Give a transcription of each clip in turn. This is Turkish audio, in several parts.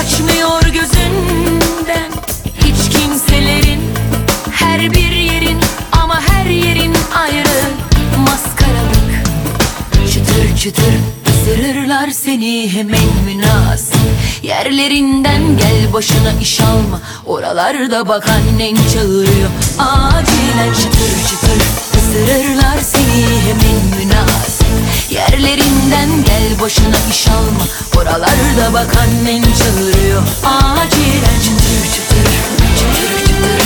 kaçmıyor gözünden. Hiç kimselerin, her bir yerin, ama her yerin ayrı. Maskaralık, çıtır çıtır ısırırlar seni hemen münasip yerlerinden. Gel başına iş alma, oralarda bak annen çağırıyor. Acilen çıtır çıtır ısırırlar seni hemen münasip yerlerinden. Gel başına iş alma, oralarda bak annen çağırıyor. Acilen çıtır çıtır çıtır çıtır.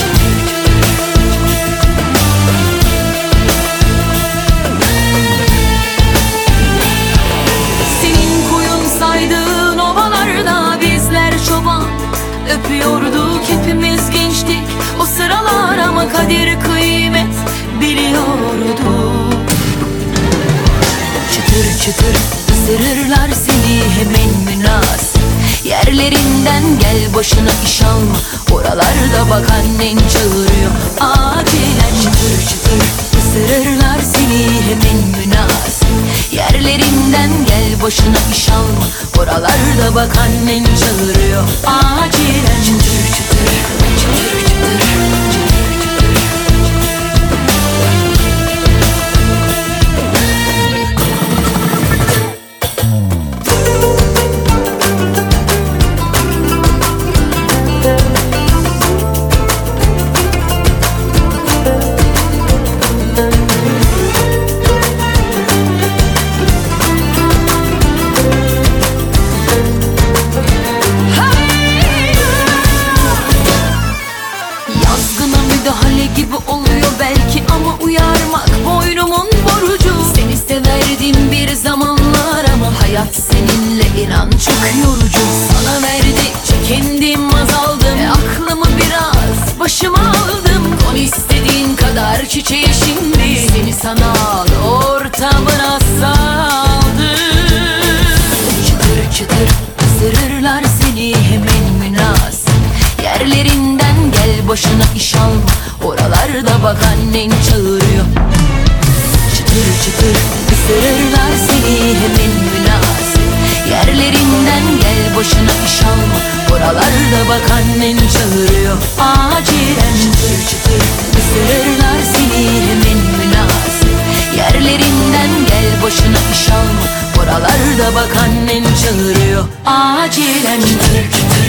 Öpüyorduk hepimiz gençtik o sıralar, ama kadir kıymet biliyorduk. Çıtır çıtır ısırırlar seni hemen münasip yerlerinden. Gel başına iş alma, oralarda bak annen çağırıyor. Acilen çıtır çıtır ısırırlar seni hemen münasip yerlerinden. Gel başına iş alma, oralarda bak annen çağırıyor. Acilen çıtır çıtır çıtır çıtır. Müdahale gibi oluyor belki, ama uyarmak boynumun borcu. Seni severdim bir zamanlar, ama hayat seninle inan çok yorucu. Sana verdikçe kendim azaldım, aklımı biraz başıma aldım. Kon istediğin kadar çiçeğe şimdi, seni sanal ortamına saldım. Çıtır çıtır ısırırlar seni hemen münasip yerlerinden. Gel başına iş alma, oralarda bak annen çağırıyor. Çıtır çıtır ısırırlar seni hemen münasip yerlerinden. Gel başına iş alma, oralarda bak annen çağırıyor. Acilen çıtır çıtır ısırırlar seni hemen münasip yerlerinden. Gel başına iş alma, oralarda bak annen çağırıyor. Acilen çıtır çıtır.